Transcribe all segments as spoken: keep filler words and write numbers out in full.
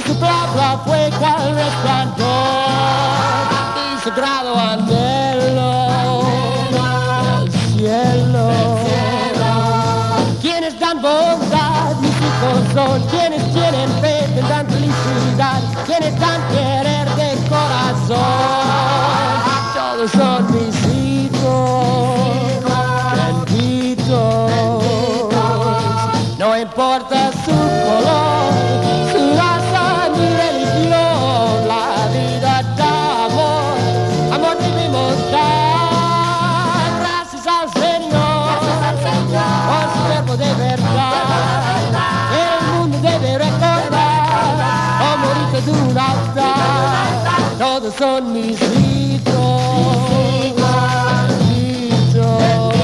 su bla bla fue cual resplandor y sagrado anhelo del cielo. Quienes dan bondad, mis hijos son, quienes tienen fe tendrán felicidad, quienes dan querer de corazón, todos son mis hijos, benditos, no importa su color, su raza ni religión, la vida da amor, amor debemos dar, gracias al Señor, por su verbo de verdad, el mundo debe recordar, como ahorita de un altar, todos son mis hijos, benditos.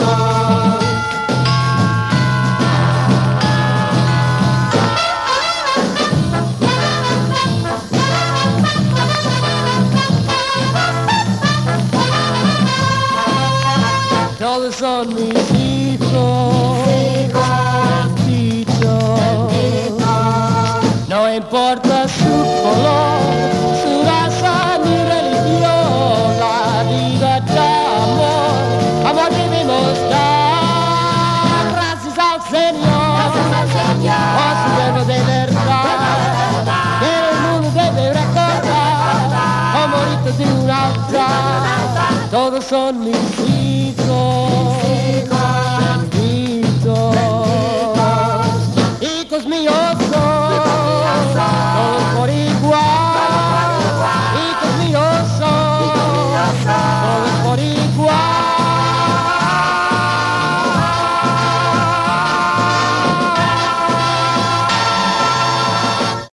Todos son mis hijos, benditos, no importa su color, su raza ni religión, la vida da amor, amor debemos dar, gracias al Señor, por su verbo de verdad, el mundo debe recordar, como ahorita de un altar, todos son mis